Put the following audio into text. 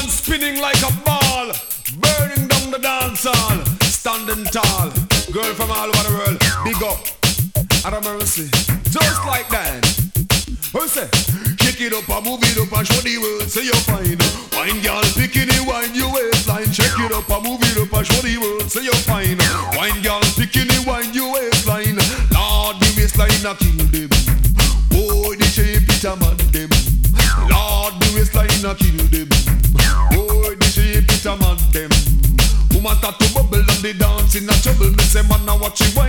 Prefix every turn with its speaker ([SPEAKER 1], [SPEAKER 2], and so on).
[SPEAKER 1] man spinning like a ball, burning down the dance hall, standing tall. Girl from all over the world, big up, out of mercy, just like that. Who say? Kick it up and move it up and show the world say you're fine. Wine girl, bikini, wine your waistline. Check it up and move it up and show the world say you're fine. Wine girl, bikini, wine your waistline. Lord, the waistline a kill them. Boy, the shape it a man them. Lord, the waistline a kill them. Boy, the shape it a man them. Woman start to bubble and they dance in a trouble. Me say man, now watch you wine.